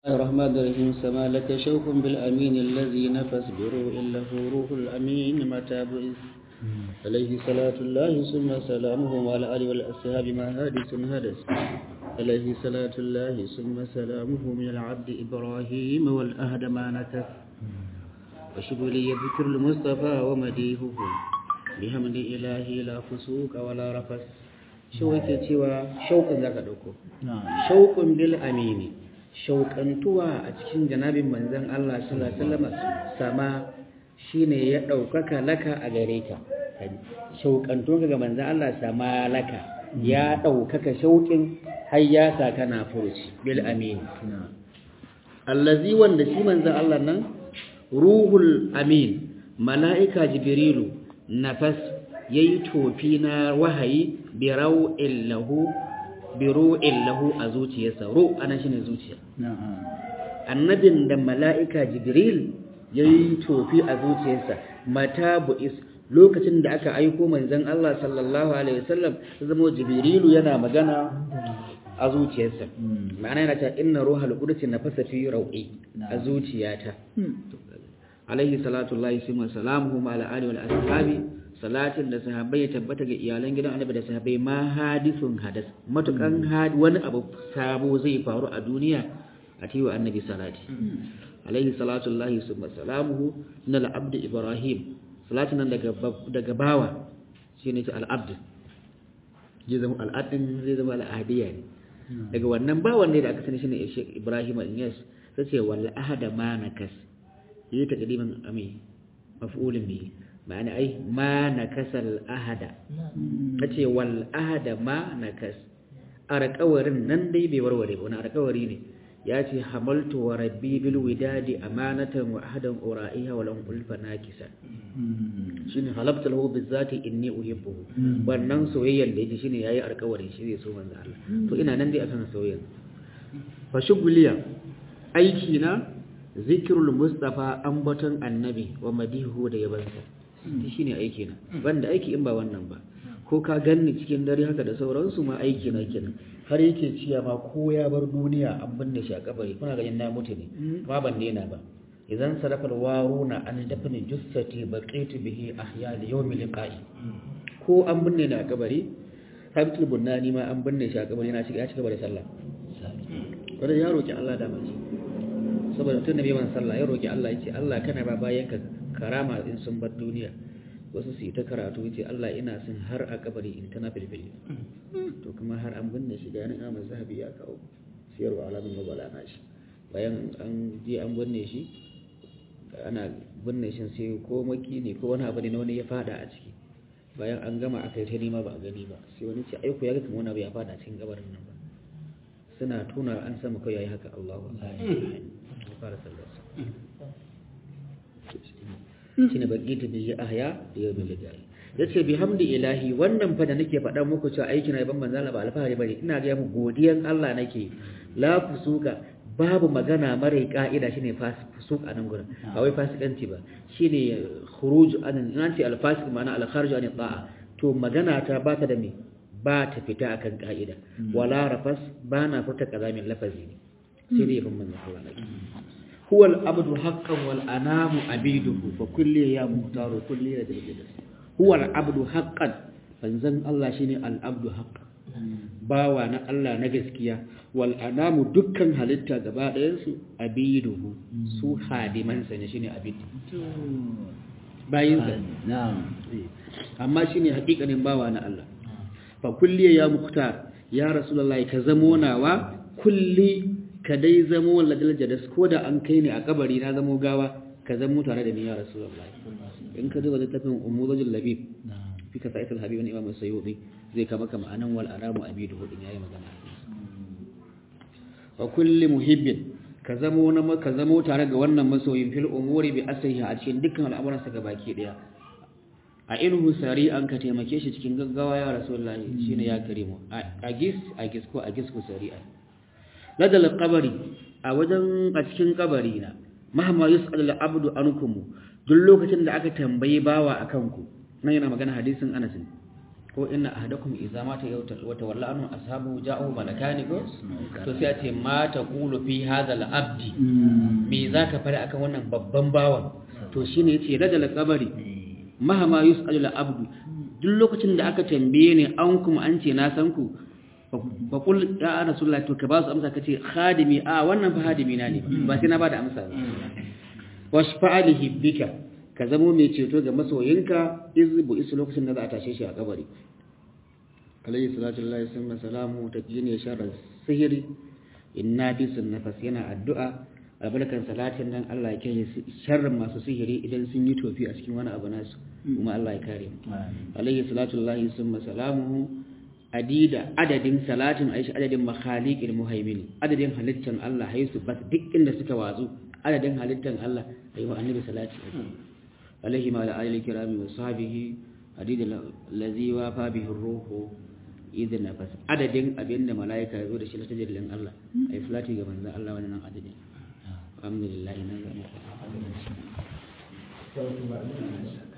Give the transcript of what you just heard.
الرحمن الرحيم سما لك شوق بالأمين الذي نفس بروح له روح الأمين متى بعث عليه صلاة الله ثم سلامه وعلى آله والأصحاب ما هادس هدس عليه صلاة الله ثم سلامه من العبد إبراهيم والأهد ما نكف وشبلي ذكر المصطفى ومديهه بحمد إلهي لا فسوق ولا رفس شوق ذاك دوكو شوق بالأمين shauƙantuwa a cikin janabin manzon Allah sallallahu alaihi wasallam sama shine ya ɗaukaka laka a gare ka shauƙantuwa ga manzon Allah sama laka ya ɗaukaka shauƙin har ya sa kana furuci bil amin allazi wanda shi manzon Allah nan ruhul amin mala'ika jibrilu nafas yayi tofi na wahayi bi raw'il lahu a zuciyarsa ru ana shine zuciya annabin da mala'ika jibril yayi tofi a zuciyarsa mata bu'is lokacin da aka aiko manzon Allah sallallahu alaihi wasallam zama jibrilu yana magana a zuciyarsa ma'ana yana cewa inna ruhal qudus nafasa fi raw'i a zuciyata alaihi salatu wallahi wa salamuhu ala alihi wal ashabi salatin da sahabbai ya tabbata ga iyalan gidan annabi da sahabbai ma hadisun hadas matukan wani abu sabo zai faru a duniya a tiwa annabi salati alaihi salatu llahi summa salamuhu nal abd ibrahim salatin nan daga bawa shine ta al abd zai zama al adin zai zama al ahdiya ne daga wannan bawan ne da aka sani shine Sheikh Ibrahim Inyas sai ce wal ahada ma nakas yi takdiman ami maf'ulun bihi ma'ana ai ma nakasal ahada kace wal ahada ma nakas arqawarin nan dai bai warware ba wani arqawari ne yace hamaltu wa rabbi bil widadi amanatan wa ahadan ura'iha wa lam ulfa nakisa shine halabta lahu bizati inni uhibbuhu wannan soyayyar da yake shine yayi arqawarin shi zai so manzo Allah to ina nan dai akan soyayya fa shuguliya aiki na zikrul mustafa ambaton annabi wa madihu da yabansa shi ne aiki na banda aiki in ba wannan ba ko ka ganni cikin dare haka da sauransu ma aiki na kenan har yake ciya ma ko ya bar duniya an binne shi a kabari kuna ganin na mutu ne ma ban daina ba idan sarafal waruna an dafni jussati baqitu bihi ahya li yawmi liqa'i ko an binne ni a kabari sabitul bunani ma an binne shi a kabari yana shiga ya cigaba da sallah wanda ya roki Allah da mace saboda tun nabi man sallah ya roki Allah yace Allah kana ba bayanka karama in sun bar duniya wasu su yi ta karatu yace Allah ina son har a kabari in tana filfili to kuma har an binne shi da nan Ahmad Zahabi ya kawo siyarwa alamin mabala na shi bayan an je an binne shi ana binne shi sai ko maki ne ko wani abu ne wani ya fada a ciki bayan an gama aka yi ta nima ba a gani ba sai wani ce aiko ya ga kamar wani abu ya fada cikin kabarin nan ba suna tuna an sama kai yayi haka Allahu akbar fara sallar shine bagita bi ahya da yau bil gari yace bihamdi ilahi wannan fa da nake faɗa muku cewa aikin ai ban manzala ba alfahari bane ina ga muku godiyan Allah nake la fusuka babu magana mare ka'ida shine fusuk anan gurin ba wai fasikanci ba shine khuruj anan nanti alfasik ma'ana al-kharij an ta'a to magana ta ba ta da me ba ta fita akan ka'ida wala rafas bana furta kazamin lafazi ne sai dai ban manzala Allah nake هو العبد حقا والأنام عبيده فكل يا مختار كل يا جلجل هو العبد حقا فانزن الله شيني العبد حقا باوانا الله نجسكيا والأنام دكان halitta gaba ɗayan su abiduhu su hadiman sa ne shine abid bayin sa na'am amma shine hakikanin bawa na Allah fa kulli ya mukhtar ya rasulullahi ka zamo nawa kulli ka dai zamo ladal jadas ko da an kai ne a kabari na zamo gawa ka zamo tare da ni ya rasulullahi in ka duba littafin umulul labib fi kasaitul habib imam sayyidi zai kama kama anan wal aramu abidu hudin yayi magana wa kulli muhibbin ka zamo tare ga wannan masoyin fil umuri bi asriha a cikin dukkan al'amuransa gabaki daya a inhu sari'an ka taimake shi cikin gaggawa ya rasulullahi shine ya karimu a gis ku sari'an ladal qabari a cikin kabari na mahama yus'al al-abdu ankum duk lokacin da aka tambayi bawa akan ku nan yana magana hadisin Anas ko inna ahadakum idza mata wa tawalla anhu ashabu ja'u malakani ko to sai a ce ma taqulu fi hadha al-abdi me zaka fara akan wannan babban bawan to shine yace rajal qabari mahama yus'alu al-abdu duk lokacin da aka tambaye ni an kuma an ce na san ku fa qul ya rasulullahi to ka ba su amsa kace khadimi wannan fa hadimi na ne ba sai na bada amsa ba washfa'alihi bika ka zamo mai ceto ga masoyinka izbu isu lokacin da za a tashe shi a kabari alayhi salatu lillahi summa salamu taqini sharra sihiri inna fi sunnafas yana addu'a albarkan salatin nan Allah ya kiyaye sharrin masu sihiri idan sun yi tofi a cikin wani abu nasu kuma Allah ya kare mu alayhi salatu lillahi summa salamu adadin salatin aishi adadin makhaliqil muhaimin adadin halittan Allah haisu bas duk inda suka wazu adadin halittan Allah ayi wa annabi salati عليه ما على آل الكرام وصحبه عديد الذي وافى به الروح إذ نفس عدد أبين ملائكة يقول شيء تجري لأن الله أي فلاتي قبل الله وننا عدد الحمد لله